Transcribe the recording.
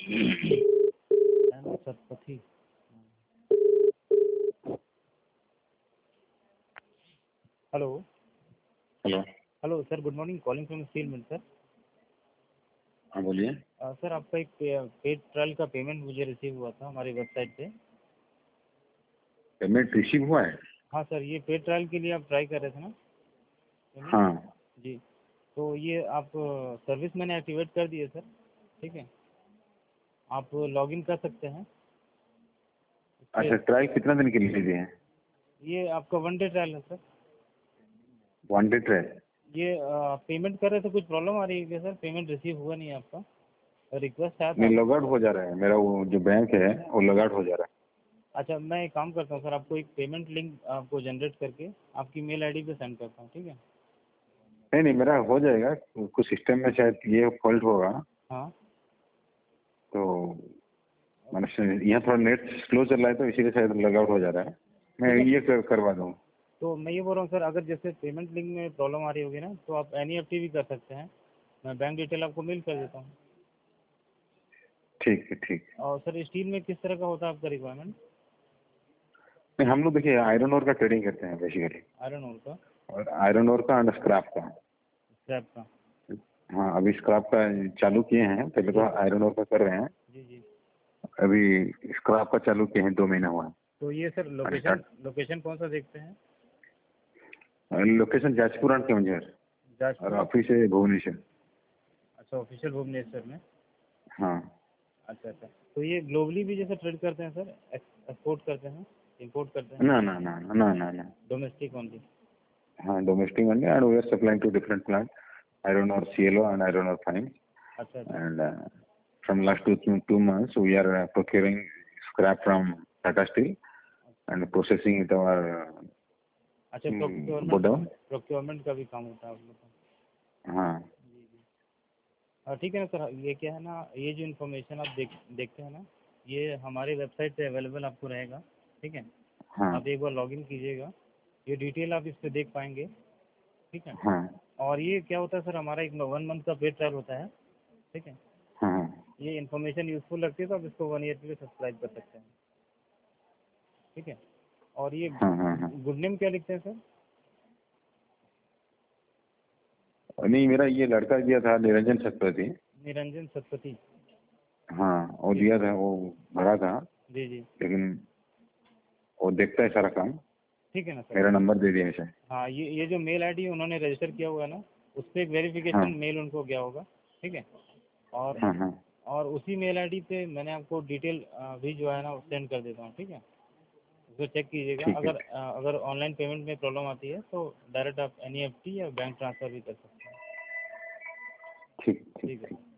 Satpathy. Hello. Hello. Hello sir, good morning, calling from steel mill sir. हाँ बोलिए। Sir आपका एक पेड ट्रायल का पेमेंट मुझे रिसीव हुआ था हमारी वेबसाइट पे। पेमेंट रिसीव हुआ है? हाँ सर, ये पेड ट्रायल के लिए आप ट्राई कर रहे थे ना पेमेंट? हाँ। जी, तो ये आप सर्विस मैंने एक्टिवेट कर दी है सर। ठीक है, आप लॉगिन कर सकते हैं अच्छा, इससे। ट्रायल कितना दिन के लिए दिए हैं? ये आपका 1 डे ट्रायल है सर। 1 डे ट्रायल? ये पेमेंट कर रहे थे, कुछ प्रॉब्लम आ रही है क्या सर? पेमेंट रिसीव हुआ नहीं है आपका? रिक्वेस्ट आया था नहीं, आप। लॉग आउट हो जा रहा है मेरा, वो जो बैंक है वो लॉग आउट हो जा रहा अच्छा, मैं एक काम करता हूँ सर, आपको एक पेमेंट लिंक आपको जनरेट करके आपकी मेल आईडी पे सेंड करता हूँ, ठीक है? है। नहीं, मेरा हो जाएगा। कुछ सिस्टम में शायद ये फॉल्ट होगा। हाँ। तो मैंने यहाँ थोड़ा नेट स्लो चल रहा है तो इसीलिए शायद लॉग आउट हो जा रहा है। मैं ठीक है, ये करवा दूँ। तो मैं ये बोल रहा हूँ सर, अगर जैसे पेमेंट लिंक में प्रॉब्लम आ रही होगी ना, तो आप एनईएफटी भी कर सकते हैं। मैं बैंक डिटेल आपको मेल कर देता हूँ। ठीक है, ठीक है। और सर, स्टील में किस तरह का होता है आपका रिक्वायरमेंट? नहीं, हम लोग देखिए आयरन ओर का ट्रेडिंग करते हैं बेसिकली। आयरन ओर का, और आयरन ओर का एंड स्क्रैप का। स्क्रैप का। हाँ, अभी स्क्रैप का चालू किए हैं, पहले तो जी आयरन ओर का कर रहे हैं। जी जी। अभी स्क्रैप का चालू किए हैं, 2 महीना हुआ है। तो ये सर और लोकेशन स्टार्ट लोकेशन कौन सा देखते हैं? Location Jajpur and Keonjhar. और जाजपुर। ऑफिस है भुवनेश्वर। अच्छा, ऑफिशियल भुवनेश्वर में। हाँ। अच्छा अच्छा, तो ये ग्लोबली भी जैसे ट्रेड करते हैं सर? एक्सपोर्ट करते हैं, इंपोर्ट करते हैं? ना ना ना ना ना ना। Domestic only? हाँ, domestic only, and we are supplying to different plant, iron ore CLO and iron ore fines. अच्छा अच्छा And from last 2 months, we are procuring scrap from Tata Steel and processing it our अच्छा, procurement godown. Procurement का भी काम होता है आप लोग का? हाँ जी जी। ठीक है ना सर, ये क्या है ना, ये जो इन्फॉर्मेशन आप देखते हैं ना, ये हमारी वेबसाइट पे अवेलेबल आपको रहेगा। ठीक है, हाँ आप एक बार लॉगिन कीजिएगा, ये डिटेल आप इस पे देख पाएंगे। ठीक है, हाँ और ये क्या होता है सर, हमारा एक 1 मंथ का पेड ट्रायल होता है। ठीक है, हाँ ये इन्फॉर्मेशन यूजफुल लगती है तो आप इसको 1 ईयर के लिए सब्सक्राइब कर सकते हैं। ठीक है, और ये हाँ हाँ हाँ। गुड नेम क्या लिखते हैं सर? नहीं, मेरा ये लड़का दिया था, निरंजन शतपथी। निरंजन शतपथी। हाँ, वो जी दिया था, वो भरा था। जी जी। लेकिन वो देखता है सारा काम। ठीक है ना सर, मेरा नंबर दे दिया इसे। हाँ, ये जो मेल आईडी उन्होंने रजिस्टर किया हुआ है ना, उस पर एक हाँ वेरिफिकेशन मेल उनको गया होगा। ठीक है, और हाँ हाँ। और उसी मेल आईडी पे मैंने आपको डिटेल भी जो है ना सेंड कर देता हूँ। ठीक है, उसको चेक कीजिएगा। ठीक है। अगर ऑनलाइन पेमेंट में प्रॉब्लम आती है तो डायरेक्ट आप एनईएफटी या बैंक ट्रांसफ़र भी कर सकते हैं। ठीक ठीक ठीक है ठीक। सर।